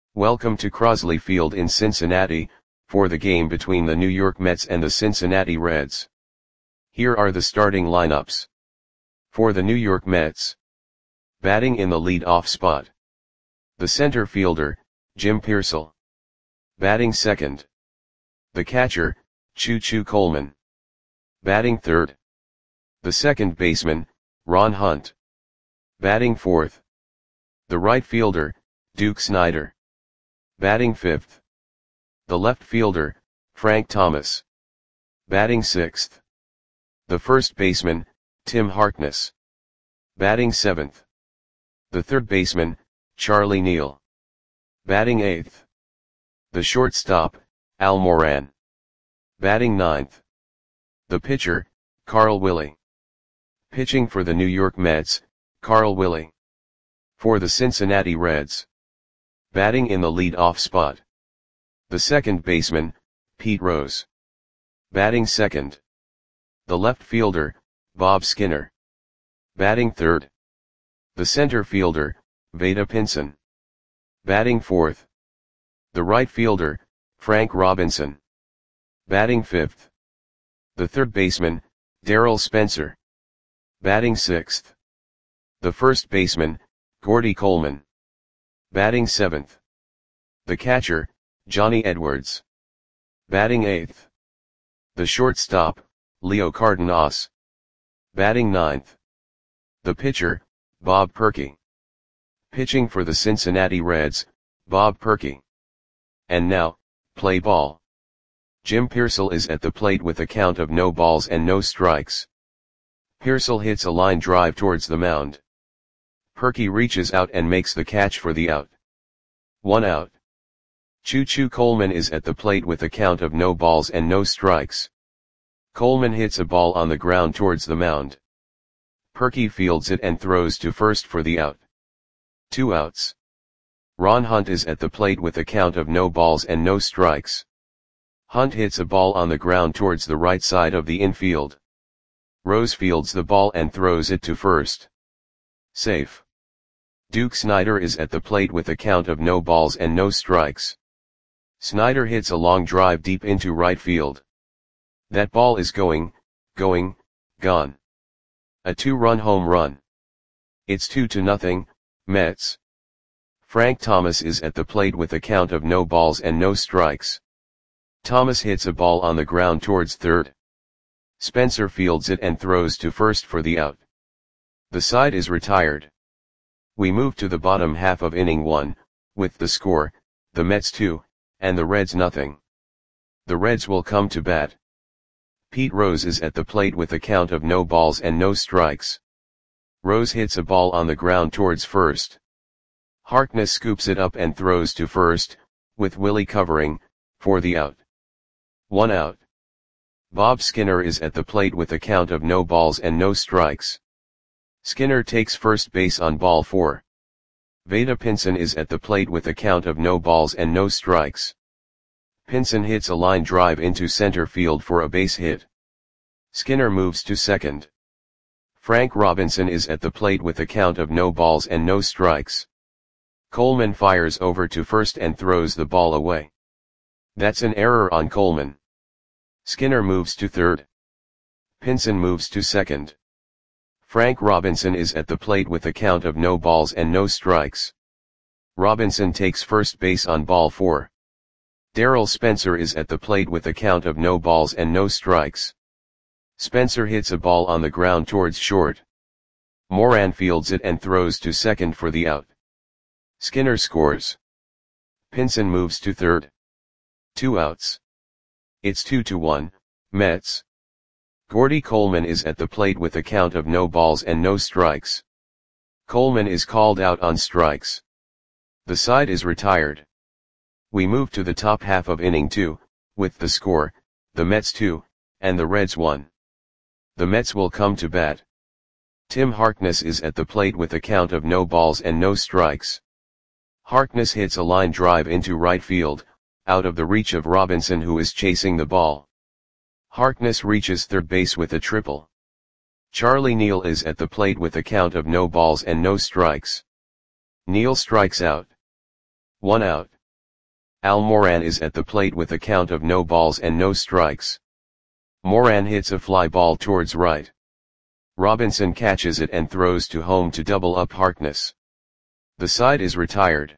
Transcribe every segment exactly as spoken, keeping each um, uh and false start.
Welcome to Crosley Field in Cincinnati, for the game between the New York Mets and the Cincinnati Reds. Here are the starting lineups. For the New York Mets. Batting in the lead-off spot. The center fielder, Jim Piersall. Batting second. The catcher, Choo Choo Coleman. Batting third. The second baseman, Ron Hunt. Batting fourth. The right fielder, Duke Snider. Batting fifth. The left fielder, Frank Thomas. Batting sixth. The first baseman, Tim Harkness. Batting seventh. The third baseman, Charlie Neal. Batting eighth. The shortstop, Al Moran. Batting ninth. The pitcher, Carl Willie. Pitching for the New York Mets, Carl Willie. For the Cincinnati Reds. Batting in the lead-off spot. The second baseman, Pete Rose. Batting second. The left fielder, Bob Skinner. Batting third. The center fielder, Vada Pinson. Batting fourth. The right fielder, Frank Robinson. Batting fifth. The third baseman, Darryl Spencer. Batting sixth. The first baseman, Gordy Coleman. Batting seventh. The catcher, Johnny Edwards. Batting eighth. The shortstop, Leo Cardenas. Batting ninth. The pitcher, Bob Perky. Pitching for the Cincinnati Reds, Bob Perky. And now, play ball. Jim Piersall is at the plate with a count of no balls and no strikes. Piersall hits a line drive towards the mound. Perky reaches out and makes the catch for the out. One out. Choo Choo Coleman is at the plate with a count of no balls and no strikes. Coleman hits a ball on the ground towards the mound. Perky fields it and throws to first for the out. Two outs. Ron Hunt is at the plate with a count of no balls and no strikes. Hunt hits a ball on the ground towards the right side of the infield. Rose fields the ball and throws it to first. Safe. Duke Snider is at the plate with a count of no balls and no strikes. Snider hits a long drive deep into right field. That ball is going, going, gone. A two-run home run. It's two to nothing, Mets. Frank Thomas is at the plate with a count of no balls and no strikes. Thomas hits a ball on the ground towards third. Spencer fields it and throws to first for the out. The side is retired. We move to the bottom half of inning one, with the score, the Mets two, and the Reds nothing. The Reds will come to bat. Pete Rose is at the plate with a count of no balls and no strikes. Rose hits a ball on the ground towards first. Harkness scoops it up and throws to first, with Willie covering, for the out. One out. Bob Skinner is at the plate with a count of no balls and no strikes. Skinner takes first base on ball four. Vada Pinson is at the plate with a count of no balls and no strikes. Pinson hits a line drive into center field for a base hit. Skinner moves to second. Frank Robinson is at the plate with a count of no balls and no strikes. Coleman fires over to first and throws the ball away. That's an error on Coleman. Skinner moves to third. Pinson moves to second. Frank Robinson is at the plate with a count of no balls and no strikes. Robinson takes first base on ball four. Darryl Spencer is at the plate with a count of no balls and no strikes. Spencer hits a ball on the ground towards short. Moran fields it and throws to second for the out. Skinner scores. Pinson moves to third. Two outs. It's two to one, Mets. Gordy Coleman is at the plate with a count of no balls and no strikes. Coleman is called out on strikes. The side is retired. We move to the top half of inning two, with the score, the Mets two, and the Reds one. The Mets will come to bat. Tim Harkness is at the plate with a count of no balls and no strikes. Harkness hits a line drive into right field, out of the reach of Robinson who is chasing the ball. Harkness reaches third base with a triple. Charlie Neal is at the plate with a count of no balls and no strikes. Neal strikes out. One out. Al Moran is at the plate with a count of no balls and no strikes. Moran hits a fly ball towards right. Robinson catches it and throws to home to double up Harkness. The side is retired.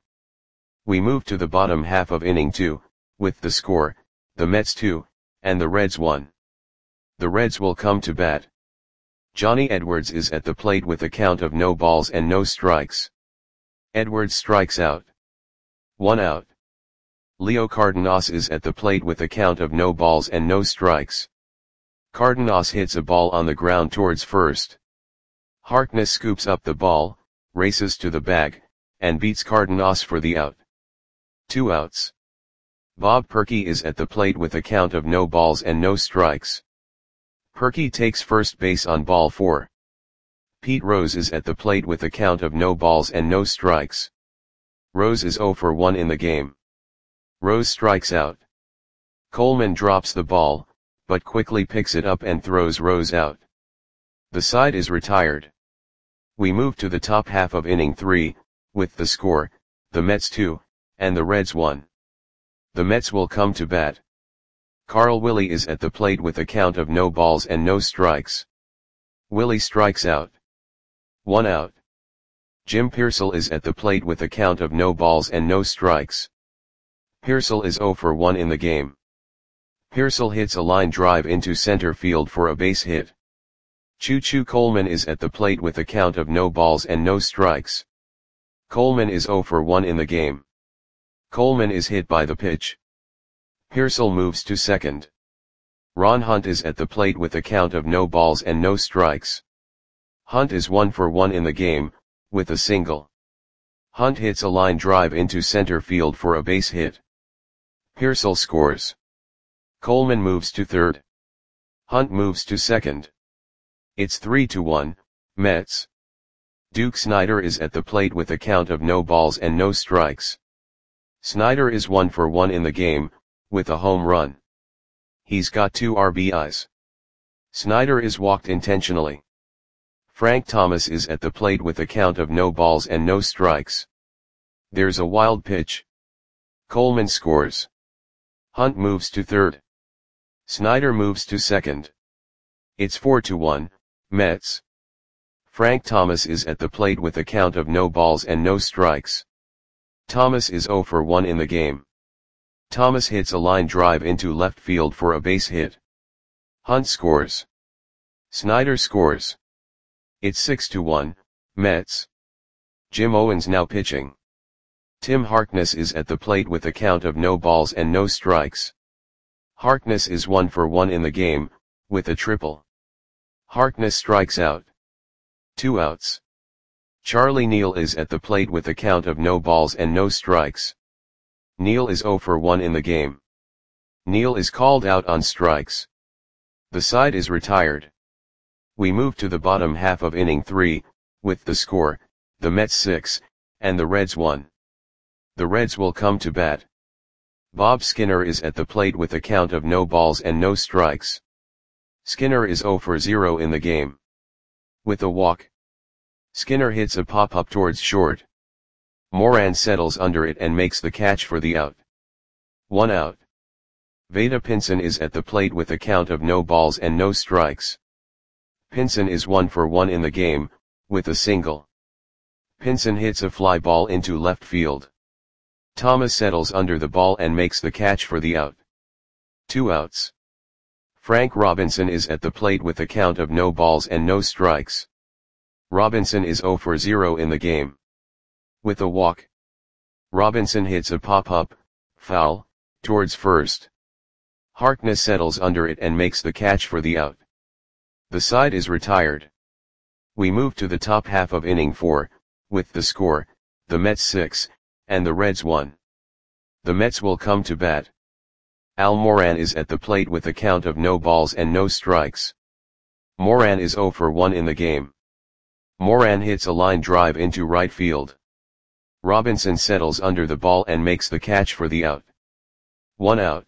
We move to the bottom half of inning two, with the score, the Mets two, and the Reds one. The Reds will come to bat. Johnny Edwards is at the plate with a count of no balls and no strikes. Edwards strikes out. One out. Leo Cardenas is at the plate with a count of no balls and no strikes. Cardenas hits a ball on the ground towards first. Harkness scoops up the ball, races to the bag, and beats Cardenas for the out. Two outs. Bob Perky is at the plate with a count of no balls and no strikes. Perky takes first base on ball four. Pete Rose is at the plate with a count of no balls and no strikes. Rose is oh for one in the game. Rose strikes out. Coleman drops the ball, but quickly picks it up and throws Rose out. The side is retired. We move to the top half of inning three, with the score, the Mets two, and the Reds one. The Mets will come to bat. Carl Willie is at the plate with a count of no balls and no strikes. Willie strikes out. One out. Jim Pearsall is at the plate with a count of no balls and no strikes. Pearsall is oh for one in the game. Pearsall hits a line drive into center field for a base hit. Choo Choo Coleman is at the plate with a count of no balls and no strikes. Coleman is oh for one in the game. Coleman is hit by the pitch. Pearsall moves to second. Ron Hunt is at the plate with a count of no balls and no strikes. Hunt is one for one in the game, with a single. Hunt hits a line drive into center field for a base hit. Pearsall scores. Coleman moves to third. Hunt moves to second. It's three to one, Mets. Duke Snider is at the plate with a count of no balls and no strikes. Snider is one for one in the game, with a home run. He's got two R B Is. Snider is walked intentionally. Frank Thomas is at the plate with a count of no balls and no strikes. There's a wild pitch. Coleman scores. Hunt moves to third. Snider moves to second. It's four to one, Mets. Frank Thomas is at the plate with a count of no balls and no strikes. Thomas is oh for one in the game. Thomas hits a line drive into left field for a base hit. Hunt scores. Snider scores. It's six to one, Mets. Jim Owens now pitching. Tim Harkness is at the plate with a count of no balls and no strikes. Harkness is one for one in the game, with a triple. Harkness strikes out. Two outs. Charlie Neal is at the plate with a count of no balls and no strikes. Neal is oh for one in the game. Neal is called out on strikes. The side is retired. We move to the bottom half of inning three, with the score, the Mets six, and the Reds one. The Reds will come to bat. Bob Skinner is at the plate with a count of no balls and no strikes. Skinner is oh for zero in the game. With a walk. Skinner hits a pop-up towards short. Moran settles under it and makes the catch for the out. One out. Vada Pinson is at the plate with a count of no balls and no strikes. Pinson is one for one in the game, with a single. Pinson hits a fly ball into left field. Thomas settles under the ball and makes the catch for the out. Two outs. Frank Robinson is at the plate with a count of no balls and no strikes. Robinson is oh for zero in the game. With a walk. Robinson hits a pop-up, foul, towards first. Harkness settles under it and makes the catch for the out. The side is retired. We move to the top half of inning four, with the score, the Mets six, and the Reds one. The Mets will come to bat. Al Moran is at the plate with a count of no balls and no strikes. Moran is oh for one in the game. Moran hits a line drive into right field. Robinson settles under the ball and makes the catch for the out. One out.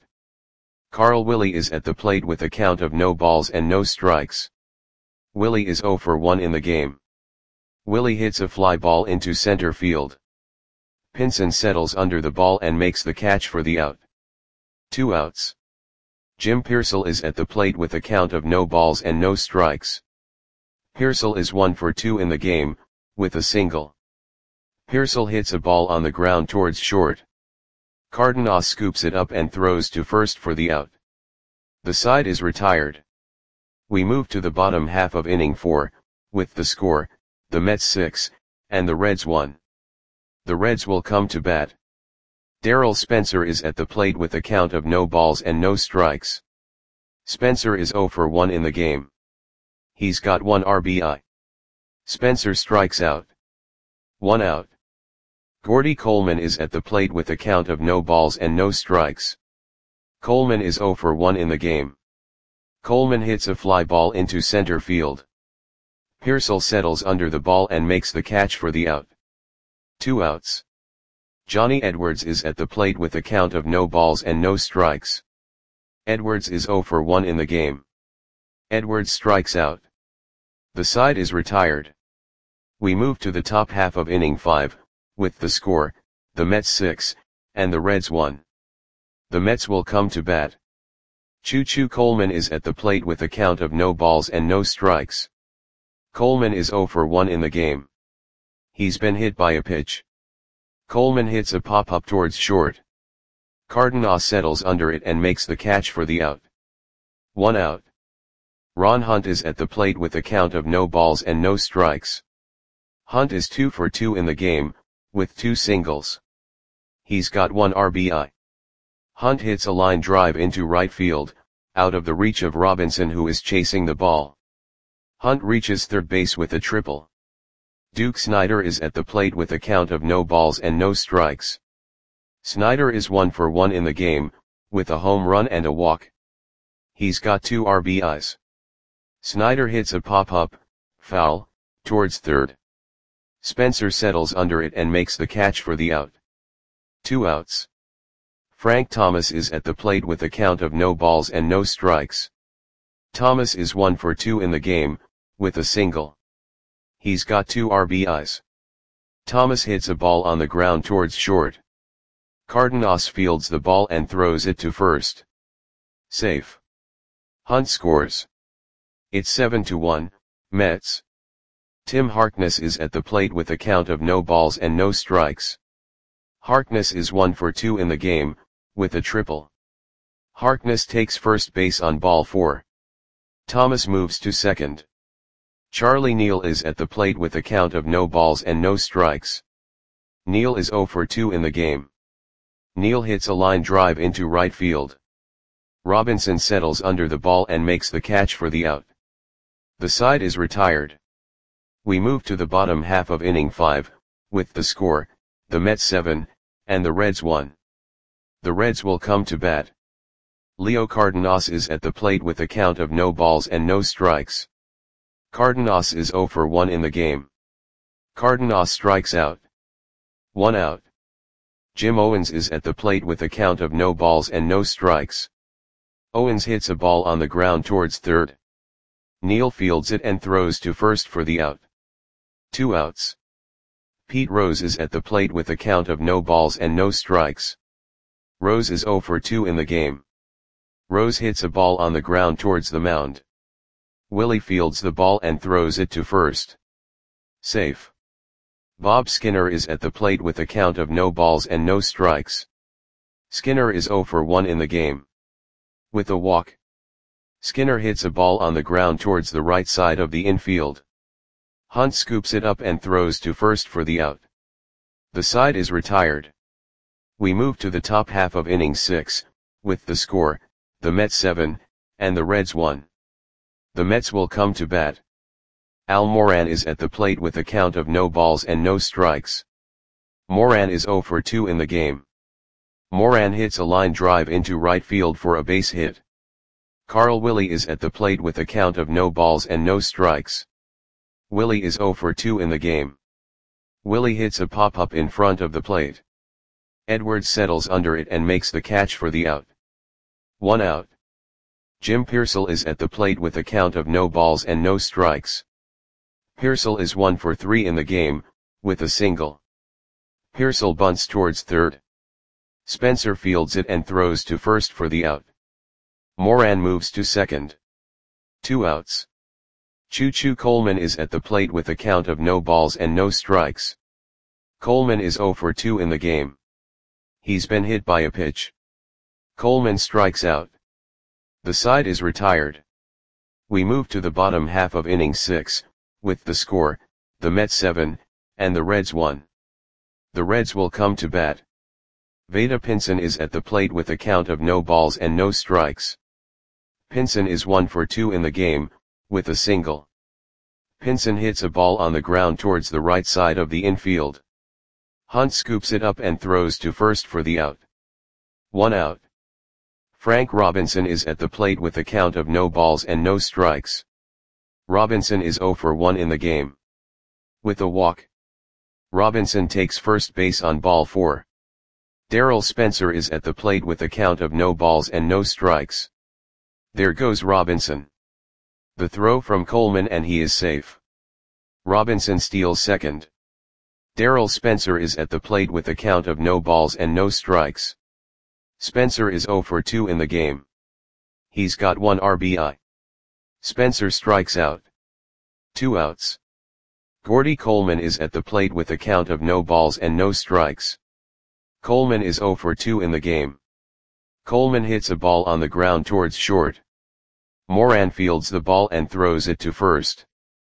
Carl Willie is at the plate with a count of no balls and no strikes. Willie is oh for one in the game. Willie hits a fly ball into center field. Pinson settles under the ball and makes the catch for the out. Two outs. Jim Pearsall is at the plate with a count of no balls and no strikes. Pearsall is one for two in the game, with a single. Pearsall hits a ball on the ground towards short. Cardenas scoops it up and throws to first for the out. The side is retired. We move to the bottom half of inning four, with the score, the Mets six, and the Reds one. The Reds will come to bat. Darryl Spencer is at the plate with a count of no balls and no strikes. Spencer is zero for one in the game. He's got one R B I. Spencer strikes out. One out. Gordy Coleman is at the plate with a count of no balls and no strikes. Coleman is zero for one in the game. Coleman hits a fly ball into center field. Pearsall settles under the ball and makes the catch for the out. Two outs. Johnny Edwards is at the plate with a count of no balls and no strikes. Edwards is zero for one in the game. Edwards strikes out. The side is retired. We move to the top half of inning five, with the score, the Mets six, and the Reds one. The Mets will come to bat. Choo Choo Coleman is at the plate with a count of no balls and no strikes. Coleman is zero for one in the game. He's been hit by a pitch. Coleman hits a pop-up towards short. Cardenas settles under it and makes the catch for the out. One out. Ron Hunt is at the plate with a count of no balls and no strikes. Hunt is two for two in the game, with two singles. He's got one R B I. Hunt hits a line drive into right field, out of the reach of Robinson, who is chasing the ball. Hunt reaches third base with a triple. Duke Snider is at the plate with a count of no balls and no strikes. Snider is one for one in the game, with a home run and a walk. He's got two R B Is. Snider hits a pop-up, foul, towards third. Spencer settles under it and makes the catch for the out. Two outs. Frank Thomas is at the plate with a count of no balls and no strikes. Thomas is one for two in the game, with a single. He's got two R B Is. Thomas hits a ball on the ground towards short. Cardenas fields the ball and throws it to first. Safe. Hunt scores. It's seven to one, Mets. Tim Harkness is at the plate with a count of no balls and no strikes. Harkness is one for two in the game, with a triple. Harkness takes first base on ball four. Thomas moves to second. Charlie Neal is at the plate with a count of no balls and no strikes. Neal is zero for two in the game. Neal hits a line drive into right field. Robinson settles under the ball and makes the catch for the out. The side is retired. We move to the bottom half of inning five, with the score, the Mets seven, and the Reds one. The Reds will come to bat. Leo Cardenas is at the plate with a count of no balls and no strikes. Cardenas is zero for one in the game. Cardenas strikes out. One out. Jim Owens is at the plate with a count of no balls and no strikes. Owens hits a ball on the ground towards third. Neal fields it and throws to first for the out. Two outs. Pete Rose is at the plate with a count of no balls and no strikes. Rose is zero for two in the game. Rose hits a ball on the ground towards the mound. Willie fields the ball and throws it to first. Safe. Bob Skinner is at the plate with a count of no balls and no strikes. Skinner is zero for one in the game. With a walk. Skinner hits a ball on the ground towards the right side of the infield. Hunt scoops it up and throws to first for the out. The side is retired. We move to the top half of inning six, with the score, the Mets seven, and the Reds one. The Mets will come to bat. Al Moran is at the plate with a count of no balls and no strikes. Moran is zero for two in the game. Moran hits a line drive into right field for a base hit. Carl Willie is at the plate with a count of no balls and no strikes. Willie is zero for two in the game. Willie hits a pop-up in front of the plate. Edwards settles under it and makes the catch for the out. One out. Jim Pearsall is at the plate with a count of no balls and no strikes. Pearsall is one for three in the game, with a single. Pearsall bunts towards third. Spencer fields it and throws to first for the out. Moran moves to second. Two outs. Choo Choo Coleman is at the plate with a count of no balls and no strikes. Coleman is oh for two in the game. He's been hit by a pitch. Coleman strikes out. The side is retired. We move to the bottom half of inning six, with the score, the Mets seven, and the Reds one. The Reds will come to bat. Vada Pinson is at the plate with a count of no balls and no strikes. Pinson is one for two in the game, with a single. Pinson hits a ball on the ground towards the right side of the infield. Hunt scoops it up and throws to first for the out. One out. Frank Robinson is at the plate with a count of no balls and no strikes. Robinson is oh for one in the game. With a walk. Robinson takes first base on ball four. Darrell Spencer is at the plate with a count of no balls and no strikes. There goes Robinson. The throw from Coleman and he is safe. Robinson steals second. Darrell Spencer is at the plate with a count of no balls and no strikes. Spencer is oh for two in the game. He's got one R B I. Spencer strikes out. Two outs. Gordy Coleman is at the plate with a count of no balls and no strikes. Coleman is oh for two in the game. Coleman hits a ball on the ground towards short. Moran fields the ball and throws it to first.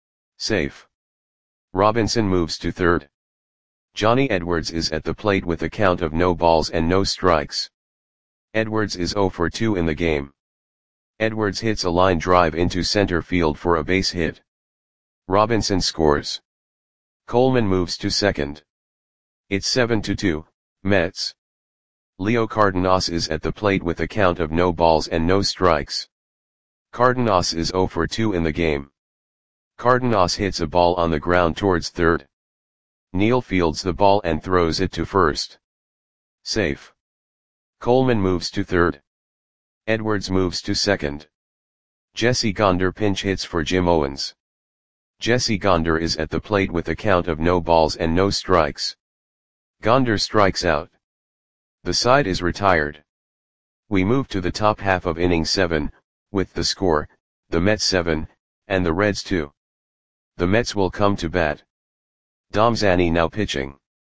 Safe. Robinson moves to third. Johnny Edwards is at the plate with a count of no balls and no strikes. Edwards is oh for two in the game. Edwards hits a line drive into center field for a base hit. Robinson scores. Coleman moves to second. It's seven to two, Mets. Leo Cardenas is at the plate with a count of no balls and no strikes. Cardenas is oh for two in the game. Cardenas hits a ball on the ground towards third. Neal fields the ball and throws it to first. Safe. Coleman moves to third. Edwards moves to second. Jesse Gonder pinch hits for Jim Owens. Jesse Gonder is at the plate with a count of no balls and no strikes. Gonder strikes out. The side is retired. We move to the top half of inning seven, with the score, the Mets seven, and the Reds two. The Mets will come to bat. Dom Zanny now pitching.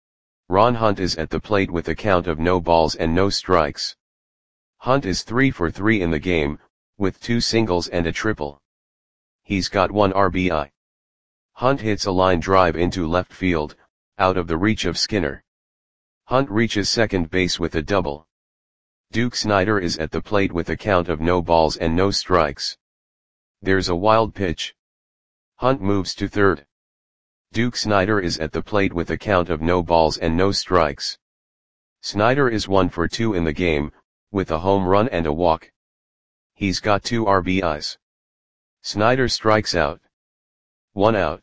Ron Hunt is at the plate with a count of no balls and no strikes. Hunt is three for three in the game, with two singles and a triple. He's got one R B I. Hunt hits a line drive into left field, out of the reach of Skinner. Hunt reaches second base with a double. Duke Snider is at the plate with a count of no balls and no strikes. There's a wild pitch. Hunt moves to third. Duke Snider is at the plate with a count of no balls and no strikes. Snider is one for two in the game, with a home run and a walk. He's got two R B Is. Snider strikes out. One out.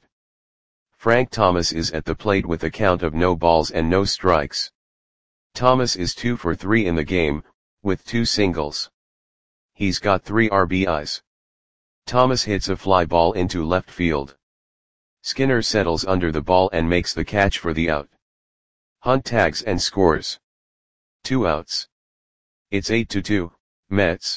Frank Thomas is at the plate with a count of no balls and no strikes. Thomas is two for three in the game, with two singles. He's got three R B Is. Thomas hits a fly ball into left field. Skinner settles under the ball and makes the catch for the out. Hunt tags and scores. Two outs. It's eight to two, Mets.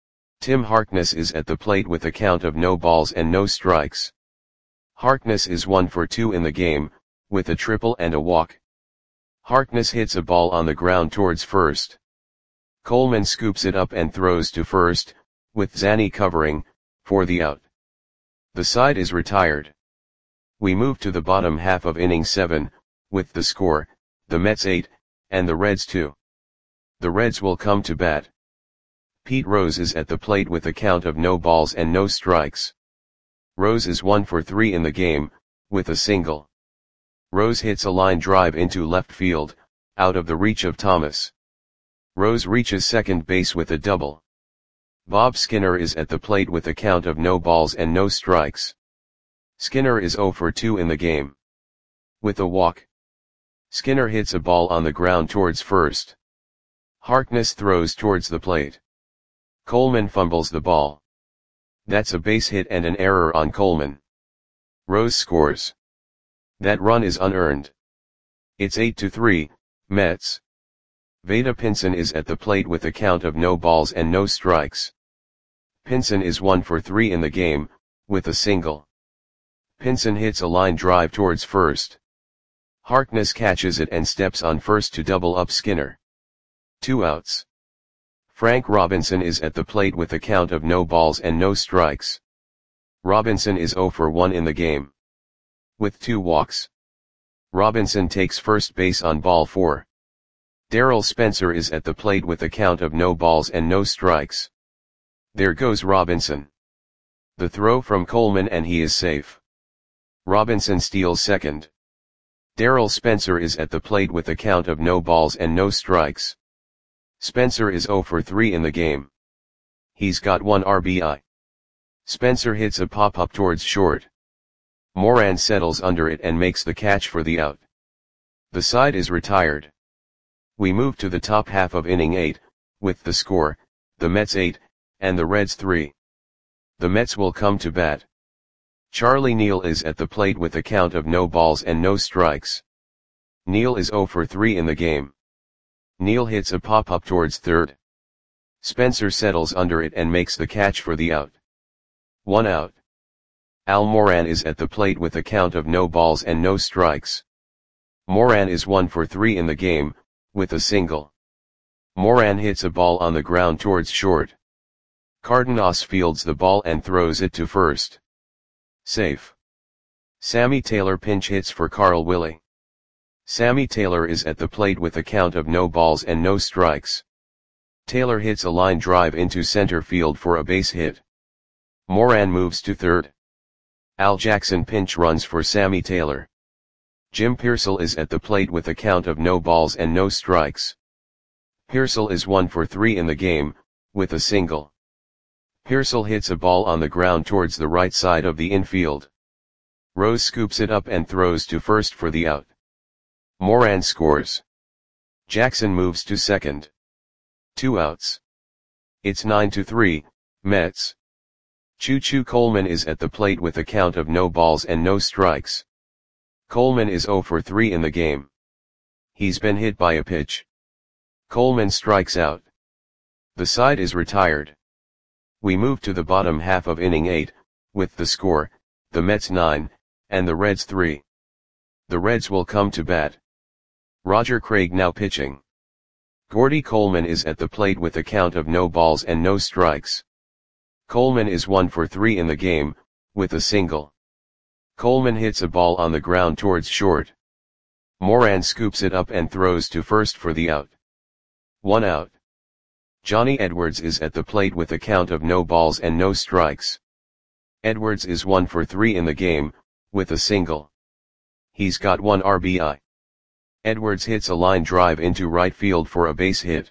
Tim Harkness is at the plate with a count of no balls and no strikes. Harkness is one for two in the game, with a triple and a walk. Harkness hits a ball on the ground towards first. Coleman scoops it up and throws to first, with Zanny covering, for the out. The side is retired. We move to the bottom half of inning seven, with the score, the Mets eight, and the Reds two. The Reds will come to bat. Pete Rose is at the plate with a count of no balls and no strikes. Rose is one for three in the game, with a single. Rose hits a line drive into left field, out of the reach of Thomas. Rose reaches second base with a double. Bob Skinner is at the plate with a count of no balls and no strikes. Skinner is oh for two in the game. With a walk. Skinner hits a ball on the ground towards first. Harkness throws towards the plate. Coleman fumbles the ball. That's a base hit and an error on Coleman. Rose scores. That run is unearned. It's eight to three, Mets. Vada Pinson is at the plate with a count of no balls and no strikes. Pinson is one for three in the game, with a single. Pinson hits a line drive towards first. Harkness catches it and steps on first to double up Skinner. Two outs. Frank Robinson is at the plate with a count of no balls and no strikes. Robinson is zero for one in the game. With two walks. Robinson takes first base on ball four. Darryl Spencer is at the plate with a count of no balls and no strikes. There goes Robinson. The throw from Coleman and he is safe. Robinson steals second. Darryl Spencer is at the plate with a count of no balls and no strikes. Spencer is zero for three in the game. He's got one R B I. Spencer hits a pop-up towards short. Moran settles under it and makes the catch for the out. The side is retired. We move to the top half of inning eight, with the score, the Mets eight, and the Reds three. The Mets will come to bat. Charlie Neal is at the plate with a count of no balls and no strikes. Neal is zero for three in the game. Neal hits a pop-up towards third. Spencer settles under it and makes the catch for the out. One out. Al Moran is at the plate with a count of no balls and no strikes. Moran is one for three in the game, with a single. Moran hits a ball on the ground towards short. Cardenas fields the ball and throws it to first. Safe. Sammy Taylor pinch hits for Carl Willie. Sammy Taylor is at the plate with a count of no balls and no strikes. Taylor hits a line drive into center field for a base hit. Moran moves to third. Al Jackson pinch runs for Sammy Taylor. Jim Pearsall is at the plate with a count of no balls and no strikes. Pearsall is one for three in the game, with a single. Pearsall hits a ball on the ground towards the right side of the infield. Rose scoops it up and throws to first for the out. Moran scores. Jackson moves to second. Two outs. It's nine to three, Mets. Choo Choo Coleman is at the plate with a count of no balls and no strikes. Coleman is zero for three in the game. He's been hit by a pitch. Coleman strikes out. The side is retired. We move to the bottom half of inning eight, with the score, the Mets nine, and the Reds three. The Reds will come to bat. Roger Craig now pitching. Gordy Coleman is at the plate with a count of no balls and no strikes. Coleman is one for three in the game, with a single. Coleman hits a ball on the ground towards short. Moran scoops it up and throws to first for the out. One out. Johnny Edwards is at the plate with a count of no balls and no strikes. Edwards is one for three in the game, with a single. He's got one R B I. Edwards hits a line drive into right field for a base hit.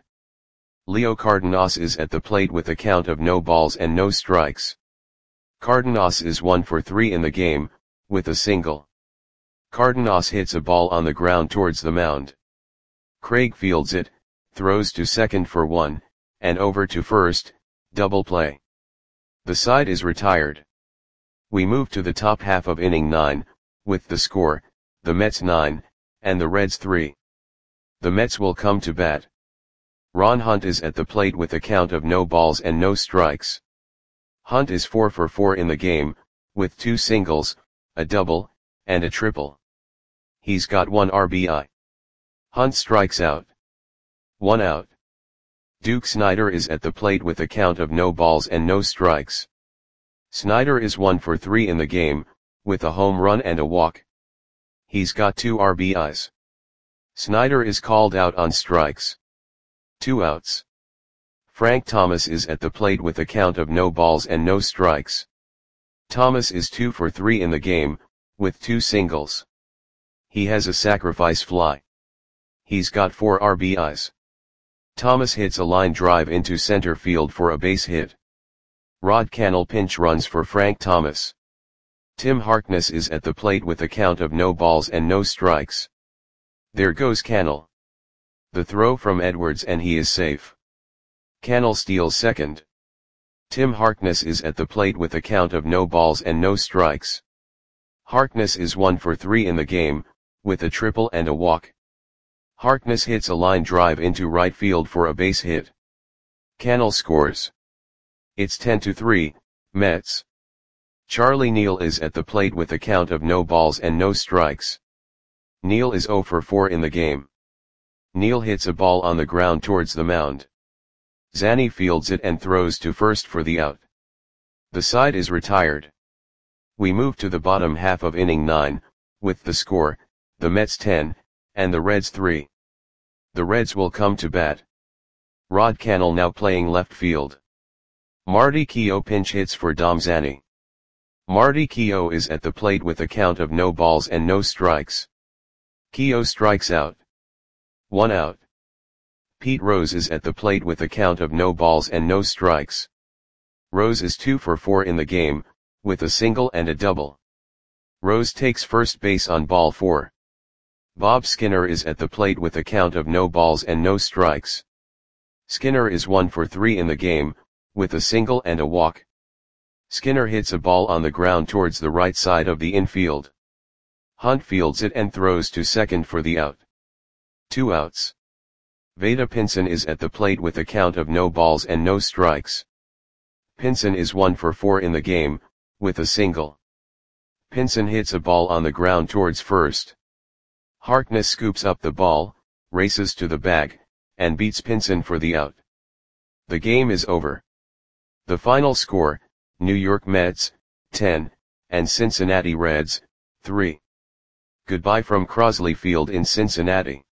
Leo Cardenas is at the plate with a count of no balls and no strikes. Cardenas is one for three in the game, with a single. Cardenas hits a ball on the ground towards the mound. Craig fields it, throws to second for one, and over to first, double play. The side is retired. We move to the top half of inning nine, with the score, the Mets nine, and the Reds three. The Mets will come to bat. Ron Hunt is at the plate with a count of no balls and no strikes. Hunt is four for four in the game, with two singles, a double, and a triple. He's got one R B I. Hunt strikes out. One out. Duke Snider is at the plate with a count of no balls and no strikes. Snider is one for three in the game, with a home run and a walk. He's got two R B Is. Snider is called out on strikes. Two outs. Frank Thomas is at the plate with a count of no balls and no strikes. Thomas is two for three in the game, with two singles. He has a sacrifice fly. He's got four R B Is. Thomas hits a line drive into center field for a base hit. Rod Cannell pinch runs for Frank Thomas. Tim Harkness is at the plate with a count of no balls and no strikes. There goes Cannell. The throw from Edwards and he is safe. Cannell steals second. Tim Harkness is at the plate with a count of no balls and no strikes. Harkness is one for three in the game, with a triple and a walk. Harkness hits a line drive into right field for a base hit. Cannell scores. It's ten to three, Mets. Charlie Neal is at the plate with a count of no balls and no strikes. Neal is zero for four in the game. Neal hits a ball on the ground towards the mound. Zanny fields it and throws to first for the out. The side is retired. We move to the bottom half of inning nine, with the score, the Mets ten, and the Reds three. The Reds will come to bat. Rod Cannell now playing left field. Marty Keough pinch hits for Dom Zanny. Marty Keough is at the plate with a count of no balls and no strikes. Keough strikes out. One out. Pete Rose is at the plate with a count of no balls and no strikes. Rose is two for four in the game, with a single and a double. Rose takes first base on ball four. Bob Skinner is at the plate with a count of no balls and no strikes. Skinner is one for three in the game, with a single and a walk. Skinner hits a ball on the ground towards the right side of the infield. Hunt fields it and throws to second for the out. Two outs. Vada Pinson is at the plate with a count of no balls and no strikes. Pinson is one for four in the game, with a single. Pinson hits a ball on the ground towards first. Harkness scoops up the ball, races to the bag, and beats Pinson for the out. The game is over. The final score, New York Mets, ten, and Cincinnati Reds, three. Goodbye from Crosley Field in Cincinnati.